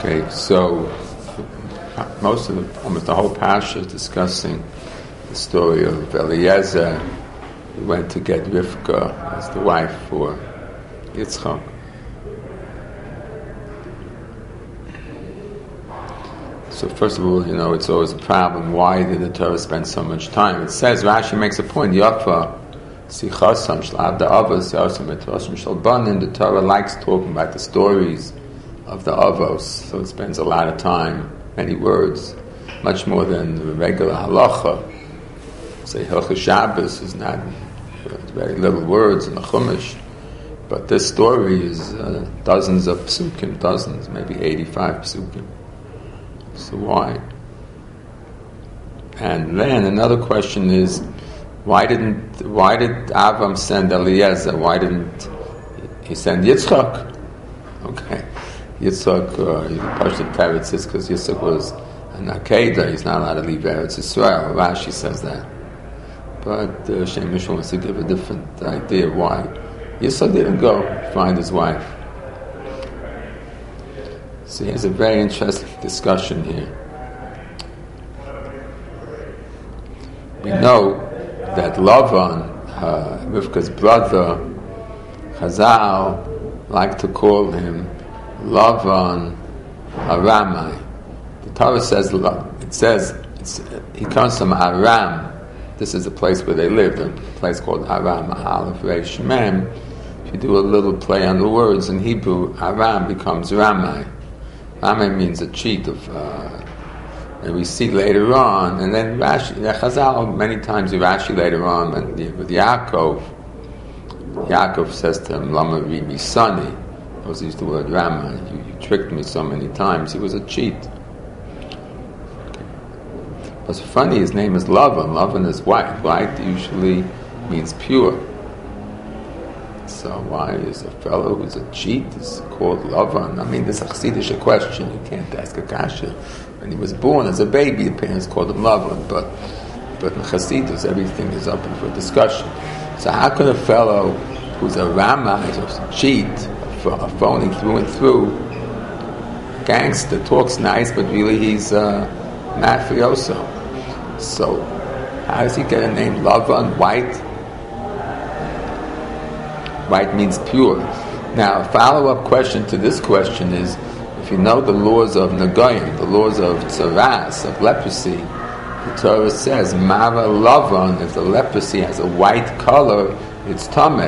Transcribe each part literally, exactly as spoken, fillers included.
Okay, so most of the, almost the whole parsha is discussing the story of Eliezer, who went to get Rivka as the wife for Yitzchak. So first of all, you know, it's always a problem. Why did the Torah spend so much time? It says, Rashi makes a point, Yafa, Sichasam, Shlav the Avos, Yosem Etroshim Shalbanim, the Torah likes talking about the stories of the Avos, so it spends a lot of time, many words, much more than the regular halacha. Say Hilchos Shabbos is not very little words in the Chumash, but this story is uh, dozens of psukim, dozens, maybe eighty-five psukim. So why? And then another question is, why didn't why did Avram send Eliezer? Why didn't he send Yitzchak? Okay, Yitzchak, uh, he pushed the Teretz because Yitzchak was an Akedah. He's not allowed to leave Eretz Yisrael. Rashi says that, but uh, Shem Mishra wants to give a different idea why Yitzchak didn't go find his wife. So here's a very interesting discussion here. We know that Lavan, uh, Rivka's brother, Chazal, like to call him Lavan Aramai. The Torah says, it says, it's, he comes from Aram. This is a place where they lived, a place called Aram, Aleph Reish Mem. If you do a little play on the words in Hebrew, Aram becomes Ramai. Ramai means a cheat of, uh, and we see later on, and then Rashi, Chazal, many times Rashi later on, and with Yaakov, Yaakov says to him, Lama Rimi Sani, I was used the word Rama, you, you tricked me so many times, he was a cheat. What's funny, his name is Lavan, Lavan is white, white usually means pure. So why is a fellow who's a cheat is called Lavan? I mean, this is a Chassidish question. You can't ask a kasha. When he was born as a baby, the parents called him Lavan. But but in Chassidus, everything is open for discussion. So how could a fellow who's a Rama, a cheat, a phony through and through, gangster, talks nice, but really he's a mafioso? So how does he get a name Lavan, white? White means pure. Now, a follow-up question to this question is, if you know the laws of Nagoyim, the laws of Tzaras, of leprosy, the Torah says, Mara Lavan, if the leprosy has a white color, it's Tameh.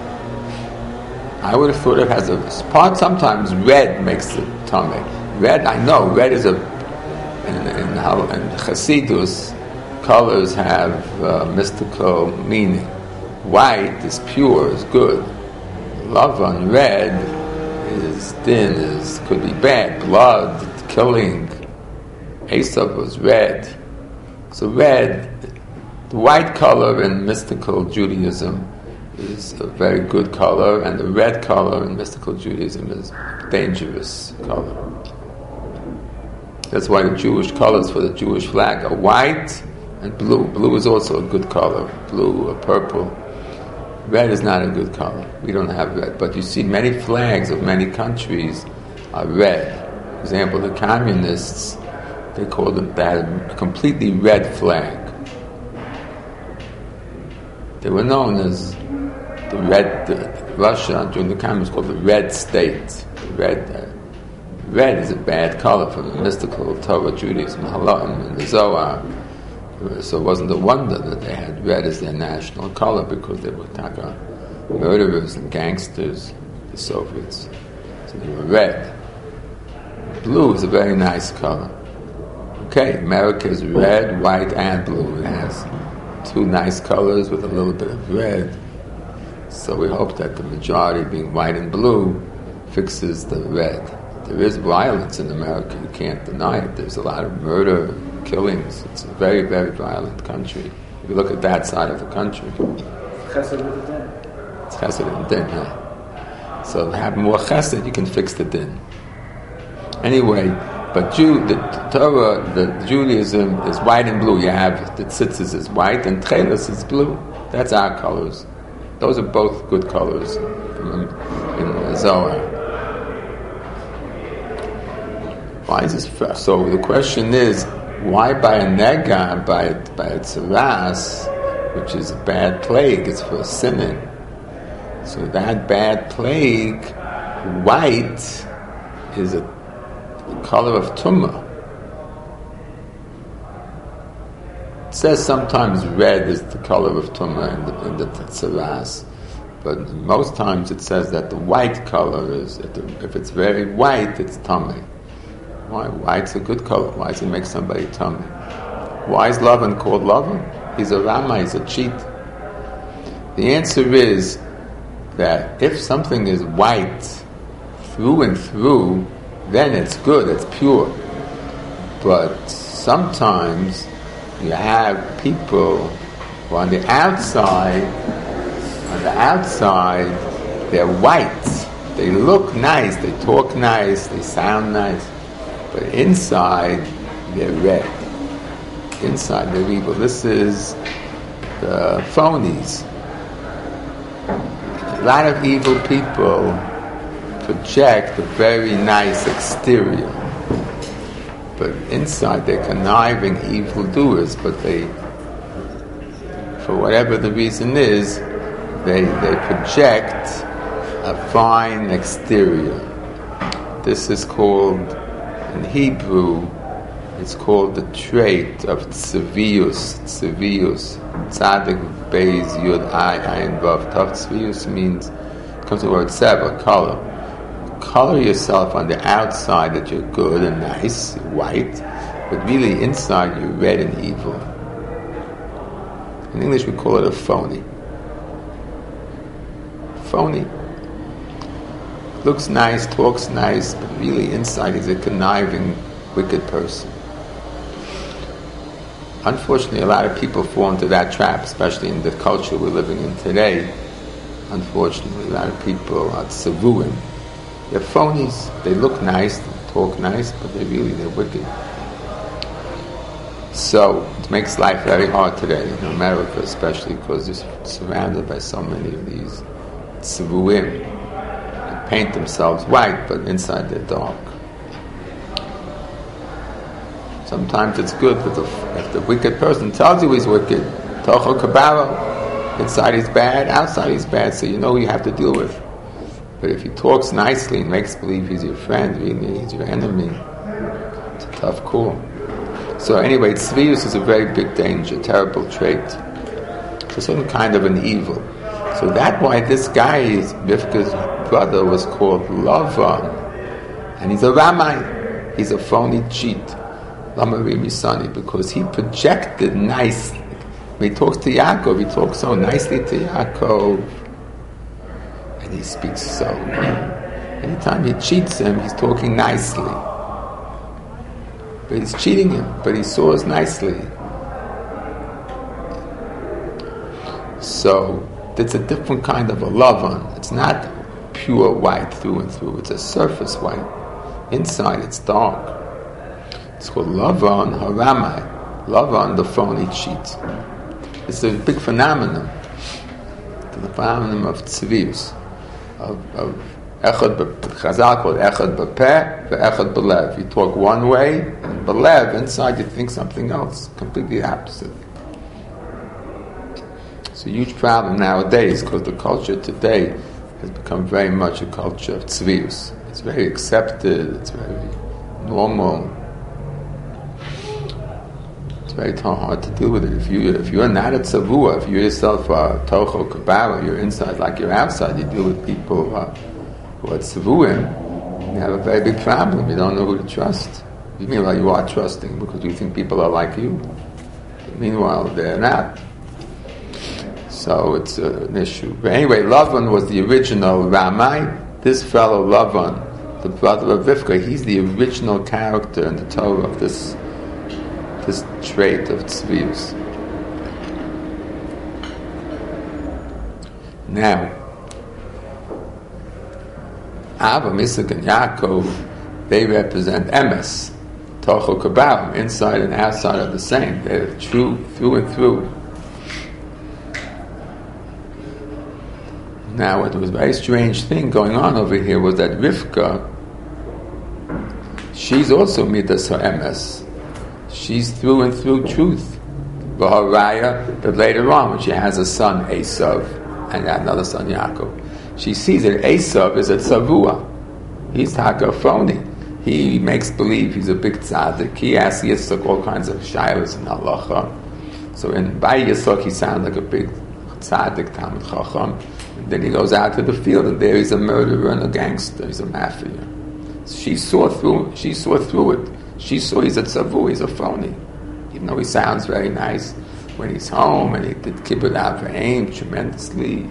I would have thought it has a part, sometimes red makes it Tameh. Red, I know, red is a, in, in, in Chassidus, colors have uh, mystical meaning. White is pure, is good. Lavan, red, is thin, is could be bad. Blood, killing. Esav was red. So red, the white color in mystical Judaism is a very good color, and the red color in mystical Judaism is a dangerous color. That's why the Jewish colors for the Jewish flag are white and blue. Blue is also a good color. Blue or purple. Red is not a good color. We don't have red. But you see many flags of many countries are red. For example, the communists, they call them, they had a completely red flag. They were known as the red, the, Russia during the communists called the red state. The red, uh, red is a bad color for the mystical Torah Judaism, Halom, and the Zohar. So it wasn't a wonder that they had red as their national color, because they were taka murderers and gangsters, the Soviets. So they were red. Blue is a very nice color. Okay, America is red, white, and blue. It has two nice colors with a little bit of red. So we hope that the majority, being white and blue, fixes the red. There is violence in America, you can't deny it. There's a lot of murder, killings. It's a very, very violent country. If you look at that side of the country. Chesed with the din. It's chesed and din, yeah. So have more chesed, you can fix the din. Anyway, but Jew, the Torah, the Judaism is white and blue. You have the tzitzis is white and tchelis is blue. That's our colors. Those are both good colors in, in Zohar. Why is this first? So the question is, why by a nega, by by a tzaras, which is a bad plague, it's for sinning. So that bad plague, white, is a the color of tumah. It says sometimes red is the color of tumah in the, in the tzaras, but most times it says that the white color is, if it's very white, it's tumah. Why? White's a good color. Why does it make somebody tummy? Why is Lavan called Lavan? He's a Rama, he's a cheat. The answer is that if something is white through and through, then it's good, it's pure. But sometimes you have people who on the outside, on the outside, they're white. They look nice, they talk nice, they sound nice. But inside, they're red. Inside, they're evil. This is the phonies. A lot of evil people project a very nice exterior. But inside, they're conniving evildoers. But they, for whatever the reason is, they, they project a fine exterior. This is called, in Hebrew, it's called the trait of tzvius. Tzvius. Tzadik beis yud ai ayin vav tav. Tzvius means, it comes from the word seva, color. Color yourself on the outside that you're good and nice, white, but really inside you're red and evil. In English we call it a phony. Phony. Looks nice, talks nice, but really inside he's a conniving, wicked person. Unfortunately, a lot of people fall into that trap, especially in the culture we're living in today. Unfortunately, a lot of people are tzavuim. They're phonies. They look nice, they talk nice, but they really, they're wicked. So, it makes life very hard today, in America especially, because they're surrounded by so many of these tzavuim. Paint themselves white, but inside they're dark. Sometimes it's good, but if, if the wicked person tells you he's wicked, tocho kabaro, inside he's bad, outside he's bad, so you know who you have to deal with. But if he talks nicely and makes believe he's your friend, really he's your enemy, it's a tough call. So anyway, tzvius is a very big danger, terrible trait. It's a certain kind of an evil. So that's why this guy, Rivka's brother, was called Lavan. And he's a Ramai. He's a phony cheat. Lamari Misani, because he projected nicely. When he talks to Yaakov, he talks so nicely to Yaakov. And he speaks so. Anytime he cheats him, he's talking nicely. But he's cheating him, but he saws nicely. So, it's a different kind of a Lavan. It's not pure white through and through. It's a surface white. Inside, it's dark. It's called Lavan Haramai. Lavan, the phony cheat. It's a big phenomenon. The phenomenon of tzvius. Of, of Echad, Chazal called Echad B'peh, Echad B'lev. You talk one way, and B'lev, inside you think something else, completely opposite. It's a huge problem nowadays because the culture today has become very much a culture of tzvius. It's very accepted, it's very normal. It's very hard to deal with it. If, you, if you're not a tzavua, if you yourself are tocho kabara, you're inside like you're outside, you deal with people who are, who are tzavuim, you have a very big problem. You don't know who to trust. Meanwhile, you are trusting because you think people are like you. Meanwhile, they're not. So it's uh, an issue. But anyway, Lavan was the original Ramai. This fellow Lavan, the brother of Rivka, he's the original character in the Torah of this this trait of tzvius. Now, Avraham, Isaac, and Yaakov, they represent emes, tocho kabal, inside and outside are the same. They're true through and through. Now, what was a very strange thing going on over here was that Rivka, she's also midas ha'emes. She's through and through truth. V'haraya, but later on, when she has a son, Esav, and another son, Yaakov, she sees that Esav is a tzavua. He's taka phony. He makes believe he's a big tzaddik. He asks Yitzchak all kinds of shaylas and halacha. So in by Yitzchak, he sounds like a big tzaddik, Talmud Chacham. And then he goes out to the field, and there he's a murderer and a gangster. He's a mafia. She saw through. She saw through it. She saw he's a tzavua. He's a phony. Even though he sounds very nice when he's home, and he did kibbut avayim tremendously.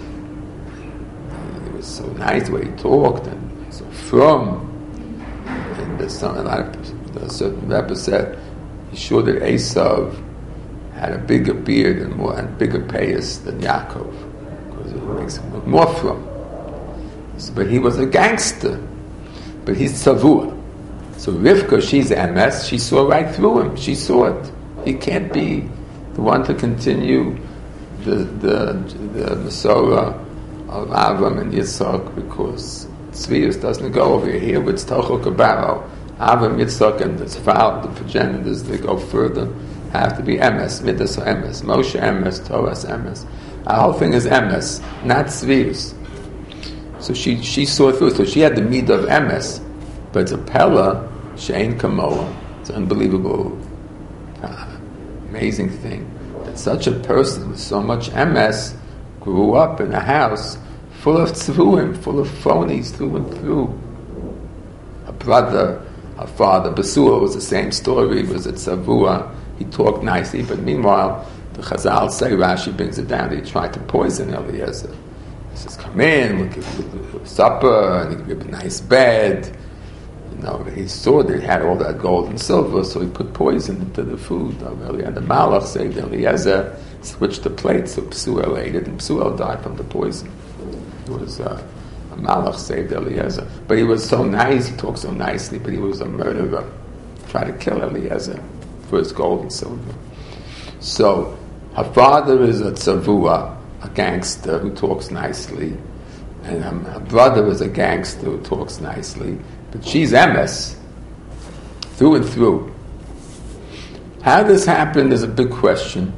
It was so nice the way he talked, and so from. And there's some, a lot of a certain Rebbe said he's sure that Esav had a bigger beard and more and bigger payas than Yaakov, because it makes him look more from. So, but he was a gangster, but he's tzavua. So Rivka, she's M S, she saw right through him. She saw it. He can't be the one to continue the the the Masorah of Avram and Yitzchak, because Tzvius doesn't go over here with Stochel Kabaro. Avram, Yitzchak, and the Tzval, the progenitors, they go further, have to be M S, Midas or M S, Moshe M S, Torah M S. Our whole thing is M S, not Tzvius. So she she saw through it. So she had the midah of M S, but it's a Pella, Shein Kamoa. It's an unbelievable, uh, amazing thing that such a person with so much M S grew up in a house full of tzvuim, full of phonies through and through. Her brother, her father, Basua, was the same story. He was a tzavua. He talked nicely, but meanwhile, the Chazal say, Rashi brings it down, he tried to poison Eliezer. He says, come in, we'll give you supper, and he'll give you a nice bed. You know, he saw that he had all that gold and silver, so he put poison into the food of Eliezer. And the Malach saved Eliezer, switched the plate, so Psuel ate it, and Psuel died from the poison. It was uh, a Malach saved Eliezer. But he was so nice, he talked so nicely, but he was a murderer. He tried to kill Eliezer for his gold and silver. So, her father is a tzavua, a gangster who talks nicely, and her, her brother is a gangster who talks nicely, but she's M S, through and through. How this happened is a big question.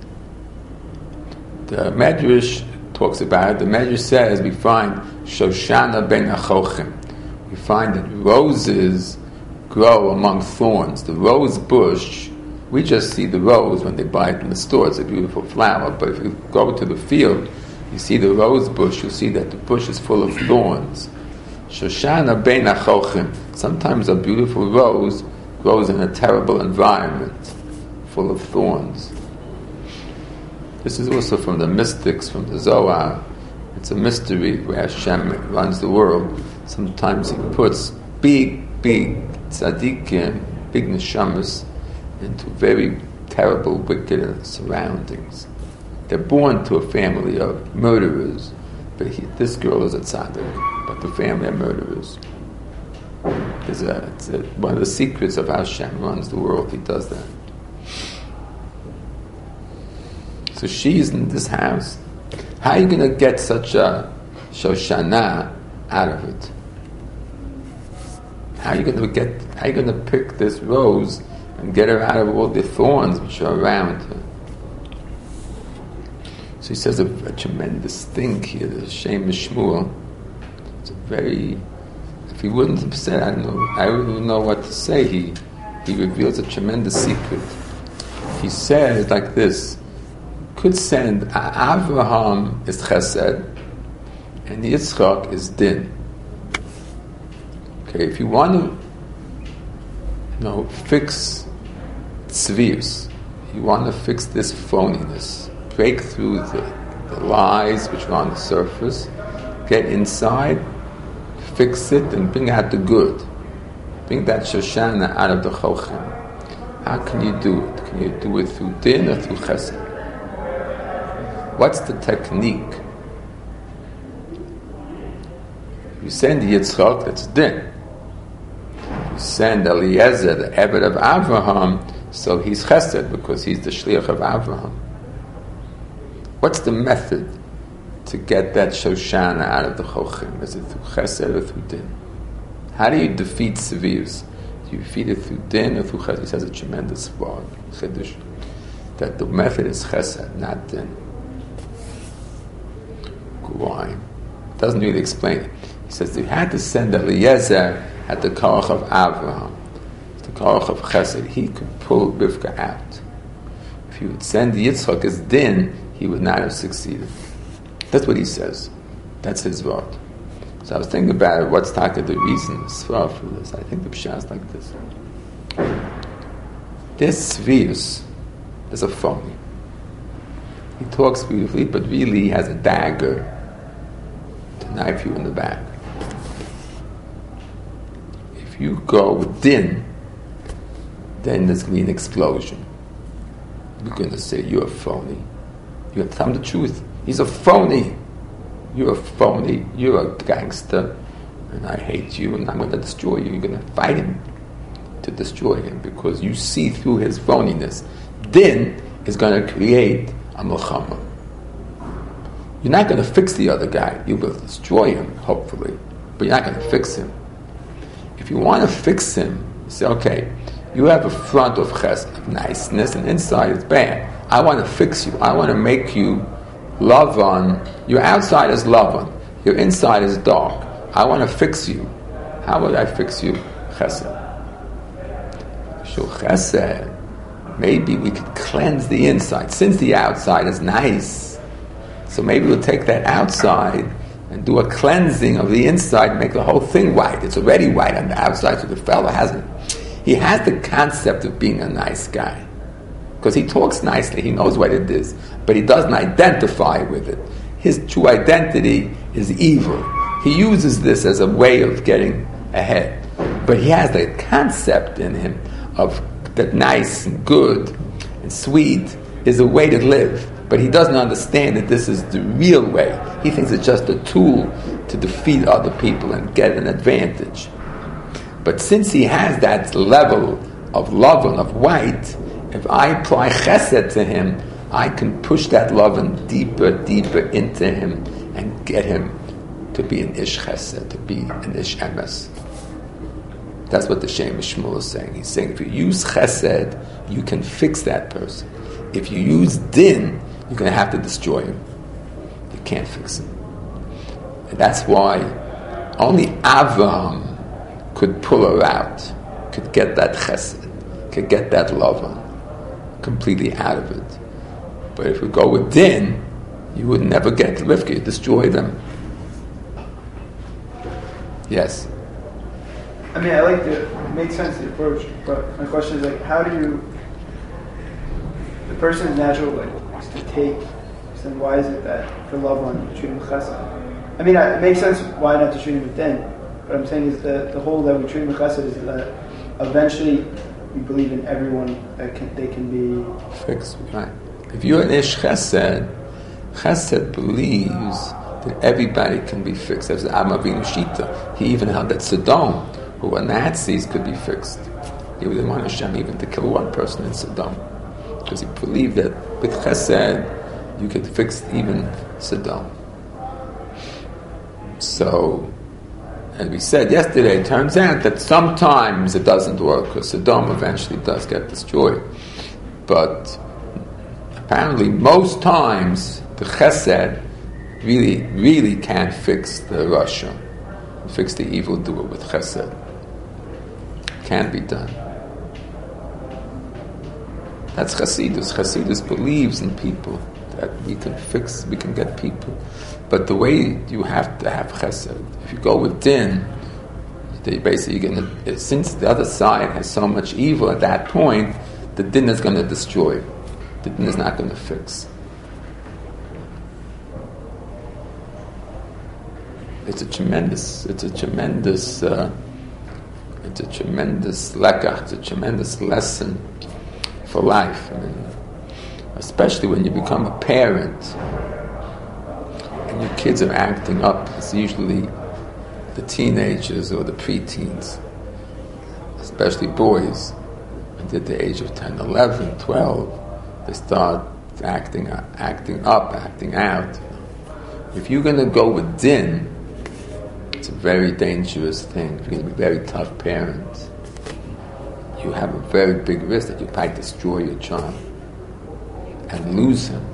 The Medrash talks about it. The Medrash says we find Shoshana ben Achochim. We find that roses grow among thorns. The rose bush, we just see the rose when they buy it in the store. It's a beautiful flower. But if you go to the field, you see the rose bush, you'll see that the bush is full of thorns. Shoshana ben Achochim. Sometimes a beautiful rose grows in a terrible environment, full of thorns. This is also from the mystics, from the Zohar. It's a mystery where Hashem runs the world. Sometimes He puts big, big tzaddikim, big neshamas, into very terrible, wicked surroundings. They're born to a family of murderers, but he, this girl is a tzaddik, but the family are murderers. It's, a, it's a, one of the secrets of how Hashem runs the world. He does that. So she's in this house. How are you going to get such a Shoshana out of it? How are you going to get? How are you going to pick this rose and get her out of all the thorns which are around her? So he says a, a tremendous thing here. The Shem Shmuel. It's a very. If he wouldn't have said, I don't know. I don't even know what to say. He he reveals a tremendous secret. He says like this. Could send Avraham is Chesed and Yitzchak is Din. Okay, if you want to, you know, fix tzvius, you want to fix this phoniness, break through the, the lies which are on the surface, get inside, fix it, and bring out the good. Bring that Shoshana out of the Chochim. How can you do it? Can you do it through Din or through Chesed? What's the technique? You send Yitzchak, that's Din. You send Eliezer, the Eved of Avraham, so he's Chesed because he's the Shliach of Avraham. What's the method to get that Shoshana out of the Chochim? Is it through Chesed or through Din? How do you defeat Tzvius? Do you feed it through din or through chesed? He says a tremendous word, chiddush, that the method is chesed, not din. Why? Doesn't really explain it. He says you had to send Eliezer at the koach of Avraham, the koach of chesed. He could pull Rivka out. If you would send Yitzchak as din, he would not have succeeded. That's what he says. That's his word. So I was thinking about it, what's taka the reason for this. I think the pshat is like this. This virus is a phony. He talks beautifully, but really he has a dagger to knife you in the back. If you go with din, then there's going to be an explosion. You're going to say, you're a phony. You have to tell him the truth. He's a phony. You're a phony. You're a gangster. And I hate you, and I'm going to destroy you. You're going to fight him to destroy him because you see through his phoniness. Din is going to create a milchama. You're not going to fix the other guy. You will destroy him, hopefully, but you're not going to fix him. If you want to fix him, you say, okay, you have a front of chesed, of niceness, and inside is bad. I want to fix you. I want to make you love on. Your outside is love on. Your inside is dark. I want to fix you. How would I fix you? Chesed. So chesed, maybe we could cleanse the inside. Since the outside is nice, so maybe we'll take that outside and do a cleansing of the inside and make the whole thing white. It's already white on the outside, so the fellow hasn't. He has the concept of being a nice guy. Because he talks nicely, he knows what it is, but he doesn't identify with it. His true identity is evil. He uses this as a way of getting ahead. But he has the concept in him of that nice and good and sweet is a way to live. But he doesn't understand that this is the real way. He thinks it's just a tool to defeat other people and get an advantage. But since he has that level of love and of white, if I apply chesed to him, I can push that love and deeper, deeper into him and get him to be an ish chesed, to be an ish emes. That's what the Shem Shmuel is saying. He's saying if you use chesed, you can fix that person. If you use din, you're going to have to destroy him. You can't fix him. And that's why only Avraham could pull her out, could get that chesed, could get that love on, completely out of it. But if we go with din, you would never get Rivka, you destroy them. Yes? I mean, I like the, it makes sense, the approach, but my question is like, how do you, the person's natural like is to take, so then why is it that for love one, you treat him with chesed? I mean, it makes sense why not to treat him with din, but I'm saying is that the whole that we treat him with chesed is that eventually we believe in everyone that can, they can be fixed. Right. If you're an ish chesed, chesed believes that everybody can be fixed. There's Avraham Avinu Shita. He even held that Sodom, who were Nazis, could be fixed. He didn't want Hashem even to kill one person in Sodom, because he believed that with chesed you could fix even Sodom. So, as we said yesterday, it turns out that sometimes it doesn't work, because Sodom eventually does get destroyed. But apparently most times the chesed really, really can't fix the rasha, fix the evildoer with chesed. Can't be done. That's Chassidus. Chassidus believes in people, that we can fix, we can get people. But the way you have to have chesed, if you go with din, they basically going to, since the other side has so much evil at that point, the din is going to destroy. The din is not going to fix. It's a tremendous, it's a tremendous, uh, it's a tremendous lekach, it's a tremendous lesson for life. I mean, especially when you become a parent and your kids are acting up. It's usually the teenagers or the preteens, especially boys. At the age of ten, eleven, twelve, they start acting, acting up, acting out. If you're going to go with din, it's a very dangerous thing. You're going to be a very tough parent. you have a very big risk that you might destroy your child and lose him.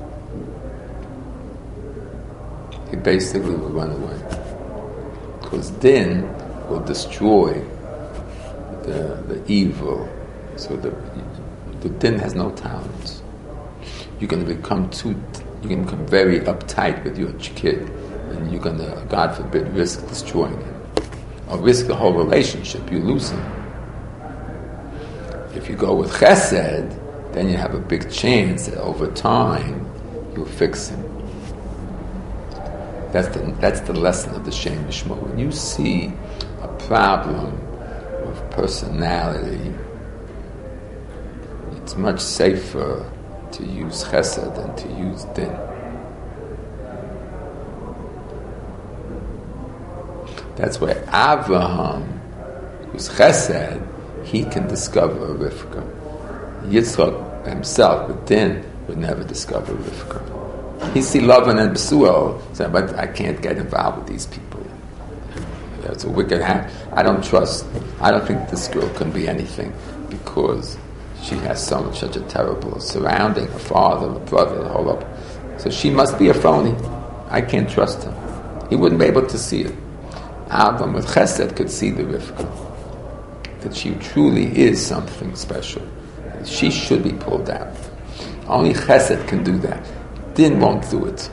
He basically will run away. Because din will destroy the, the evil. So the, the din has no tolerance. You're going to become too, you're going to become very uptight with your kid, and you're going to, God forbid, risk destroying him. Or risk the whole relationship, you lose him. If you go with chesed, then you have a big chance that over time, you'll fix him. That's the, that's the lesson of the Shem Mishmo. When you see a problem of personality, it's much safer to use chesed than to use din. That's where Avraham, who's chesed, he can discover Rivka. Yitzchak himself, with din, would never discover Rivka. He see Lavan and Besuel, saying, but I can't get involved with these people. It's a wicked hand. I don't trust, I don't think this girl can be anything because she has so much, such a terrible surrounding, a father, a brother, the whole up. So she must be a phony. I can't trust her. He wouldn't be able to see it. Avram with Chesed could see the Rivka, that she truly is something special. She should be pulled out. Only Chesed can do that. Din won't do it.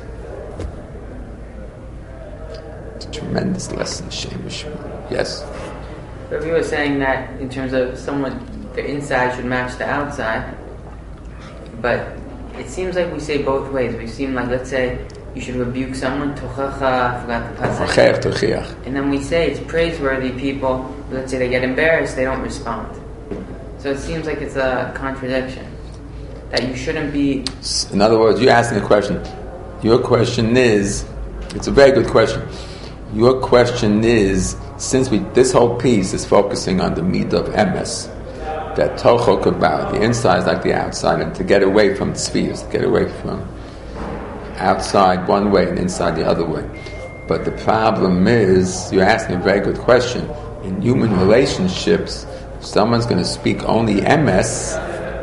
It's a tremendous lesson, Shem Mishma. Yes? But we were saying that in terms of someone, the inside should match the outside, but it seems like we say both ways. We seem like, let's say, you should rebuke someone, tochacha, I forgot the pasuk. And then we say it's praiseworthy people, let's say they get embarrassed, they don't respond. So it seems like it's a contradiction. That you shouldn't be... In other words, you're asking a question. Your question is, it's a very good question. Your question is, since we this whole piece is focusing on the midah of emes, that tocho kabar, the inside is like the outside, and to get away from spheres, to get away from outside one way and inside the other way. But the problem is, you're asking a very good question. In human relationships, if someone's going to speak only emes,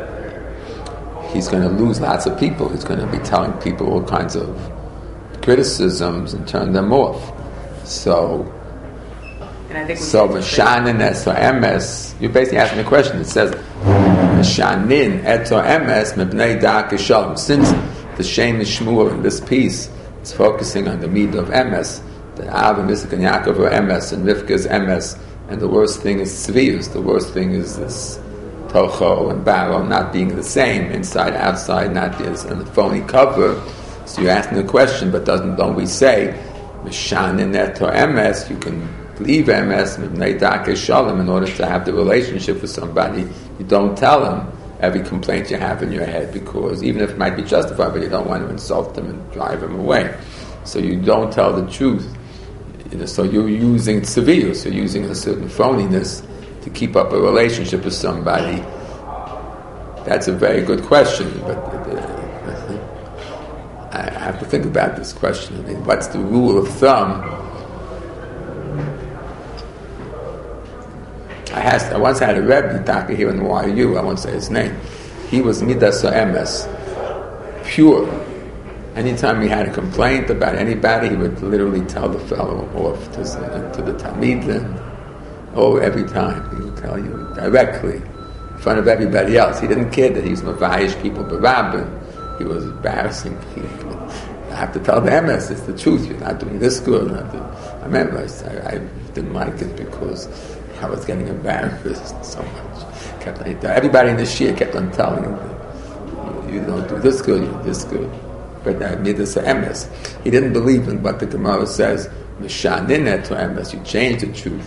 he's going to lose lots of people. He's going to be telling people all kinds of criticisms and turn them off. So, and I think so Meshanin eto emes, you're basically asking a question. It says, Meshanin eto emes mebnei da'ak shalom. Since the Shem Mishmur in this piece is focusing on the midah of emes, the Av and Yitzchak and Yaakov are emes, and Rivka is emes, and the worst thing is tzvius. The worst thing is this tocho and baro not being the same, inside, outside, not this, and the phony cover. So you're asking a question, but doesn't don't we say, Mishanin eto emes, you can leave emes, mibnei da'akei shalom, in order to have the relationship with somebody, you don't tell them every complaint you have in your head, because even if it might be justified, but you don't want to insult them and drive them away. So you don't tell the truth. You know, so you're using tziviyus, you're using a certain phoniness to keep up a relationship with somebody. That's a very good question, but uh, I have to think about this question. I mean, what's the rule of thumb? I, has, I once had a Rebbe doctor here in Y U, I won't say his name. He was midas emes, pure. Anytime he had a complaint about anybody, he would literally tell the fellow off to, to the Talmidim. Oh, every time he would tell you directly in front of everybody else. He didn't care that he was mavayish people b'rabbin. He was embarrassing people. I have to tell the emes, it's the truth. You're not doing this good. Not doing... I remember I, I didn't like it because I was getting embarrassed so much. Kept on, everybody in the shia kept on telling him, you, you don't do this good, you do this good. But I made this emes. He didn't believe in what the Gemara says. Mishanin eto emes. You change the truth.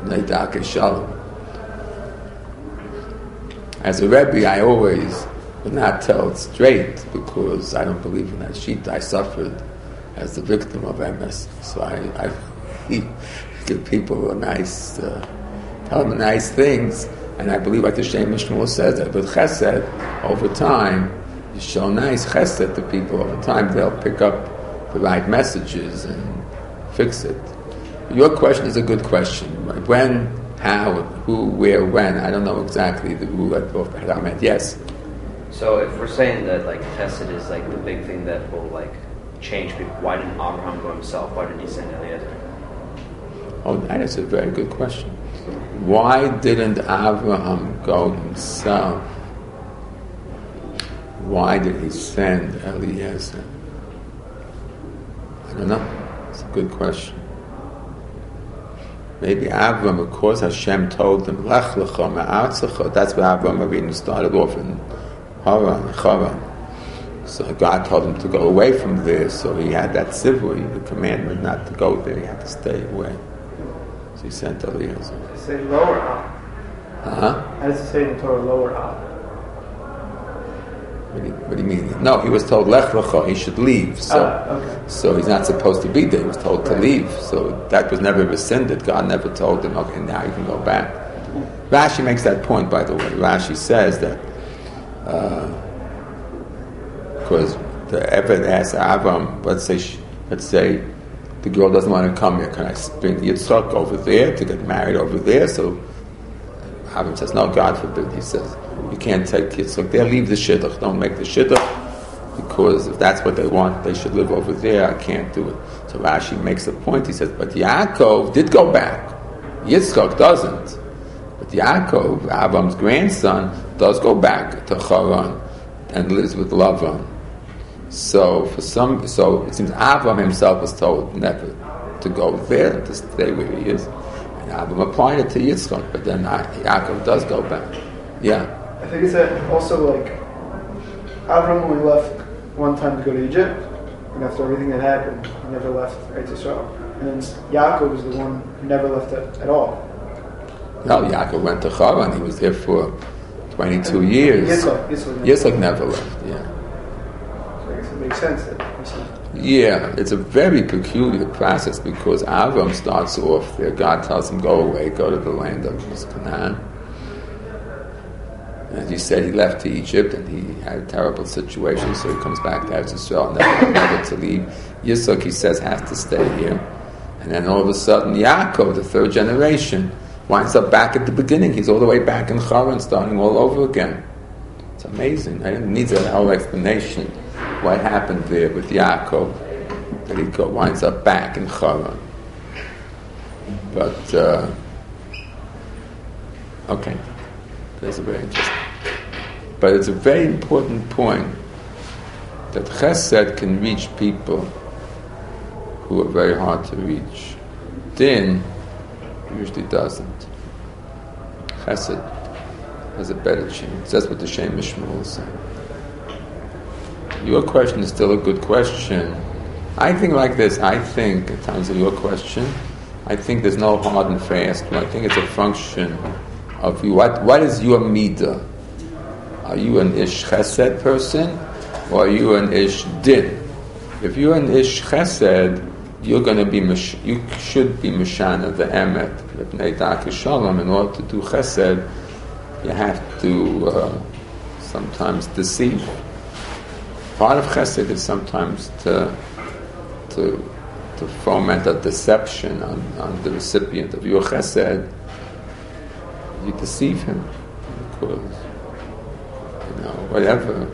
As a Rebbe, I always would not tell it straight because I don't believe in that sheet. I suffered as the victim of M S, so I, I give people a nice, uh, tell them nice things, and I believe, like the Shem Mishmur says, that with Chesed, over time, you show nice Chesed to people. Over time, they'll pick up the right messages and fix it. Your question is a good question. When, how, who, where, when. I don't know exactly the rule at both Ahmed. Yes. So if we're saying that like Chesed is like the big thing that will like change people, why didn't Abraham go himself? Why didn't he send Eliezer? Oh, that is a very good question. Why didn't Abraham go himself? Why did he send Eliezer? I don't know. It's a good question. Maybe Abraham, of course, Hashem told him, Lech lecha me'artzecha. That's where Abraham Avinu started off in Haran, Haran. So God told him to go away from there. So he had that tzivui, the commandment not to go there. He had to stay away. So he sent Eliezer. It says lower up. Uh-huh. How does it say in the Torah lower up? What do, you, what do you mean? No, he was told Lech lecha, he should leave. So, uh, okay. so he's not supposed to be there. He was told right. to leave. So that was never rescinded. God never told him, okay, now you can go back. Rashi makes that point, by the way. Rashi says that because uh, the Eved asks Avram, let's say, let's say the girl doesn't want to come here. Can I bring Yitzchak over there to get married over there? So Avram says, no, God forbid. He says, you can't take Yitzchak there. Leave the shidduch. Don't make the shidduch, because if that's what they want, they should live over there. I can't do it. So Rashi makes a point. He says, but Yaakov did go back. Yitzchak doesn't. But Yaakov, Avram's grandson, does go back to Haran and lives with Lavan. So for some, so it seems Avram himself was told never to go there, to stay where he is. And Avram applied it to Yitzchak, but then Yaakov does go back. Yeah. I think it's that also like Avram only left one time to go to Egypt, and after everything that happened, he never left Eretz Yisrael. And then Yaakov was the one who never left it at all. No, Yaakov went to Haran. He was there for twenty-two and years. Yitzchak, Yitzchak, Yitzchak never left. Yeah. So I guess it makes sense that. Yeah, it's a very peculiar process because Avram starts off there. God tells him, "Go away, go to the land of Canaan." As you said, he left to Egypt and he had a terrible situation, so he comes back to Eretz Yisrael, never, never to leave. Yitzchak, he says, has to stay here. And then all of a sudden, Yaakov, the third generation, winds up back at the beginning. He's all the way back in Haran, starting all over again. It's amazing. I didn't need that whole explanation. What happened there with Yaakov, that he go, winds up back in Haran. But, uh, okay. That's very interesting. But it's a very important point that Chesed can reach people who are very hard to reach. Din usually doesn't. Chesed has a better chance. That's what the Shem Mishmur is saying. Your question is still a good question. I think like this. I think, in terms of your question, I think there's no hard and fast one. I think it's a function of you. What, what is your midah? Are you an ish chesed person, or are you an ish din? If you're an ish chesed, you're going to be you should be mishana the emet b'nei darkei shalom. In order to do chesed, you have to uh, sometimes deceive. Part of chesed is sometimes to to to foment a deception on, on the recipient of your chesed. You deceive him because, you know, whatever.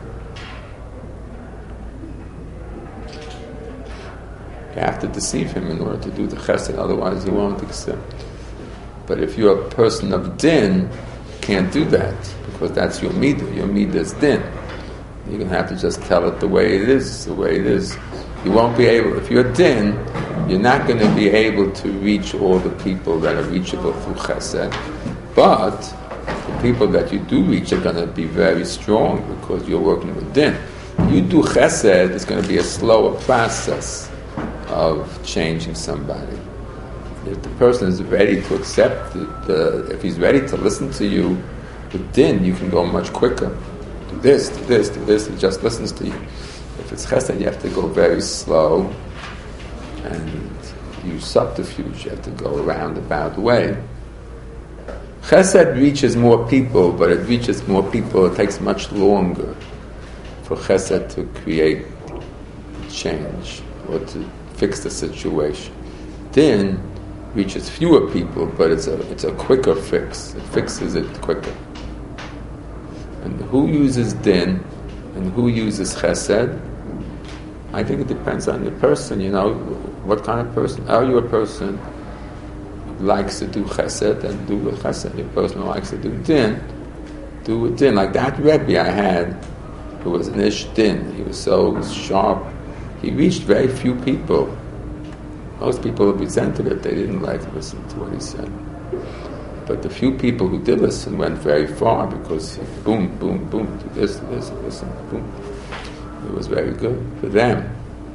You have to deceive him in order to do the chesed, otherwise he won't accept. But if you're a person of din, you can't do that because that's your midah. Your midah is din. You're going to have to just tell it the way it is, the way it is. You won't be able, if you're din, you're not going to be able to reach all the people that are reachable through chesed. But the people that you do reach are going to be very strong because you're working with din. You do chesed, it's going to be a slower process of changing somebody. If the person is ready to accept it, uh, if he's ready to listen to you with din, you can go much quicker. Do this, do this, do this, he just listens to you. If it's chesed, you have to go very slow and use subterfuge. You have to go a roundabout way. Chesed reaches more people, but it reaches more people. It takes much longer for chesed to create change or to fix the situation. Then reaches fewer people, but it's a it's a quicker fix. It fixes it quicker. And who uses din and who uses chesed? I think it depends on the person. You know, what kind of person? Are you a person who likes to do chesed and do with chesed? You're a person who likes to do din, do with din. Like that Rebbe I had, who was an ish din. He was so sharp. He reached very few people. Most people resented it. They didn't like to listen to what he said. But the few people who did listen went very far because he, boom, boom, boom, do this, this, listen, boom. It was very good for them.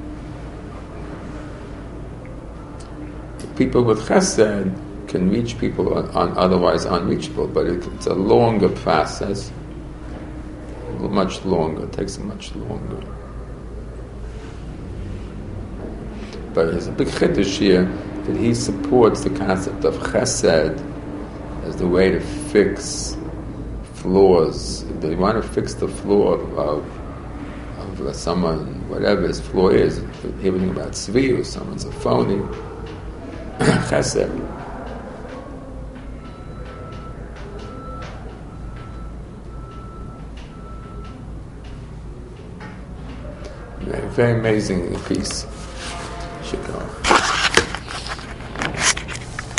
The people with chesed can reach people on, on otherwise unreachable, but it, it's a longer process, much longer. It takes much longer. But there's a big chiddush here that he supports the concept of chesed as the way to fix flaws. That you want to fix the flaw of of someone, whatever his flaw is. Hearing about tzvi, or someone's a phony. Chesed. Very amazing piece. Should go.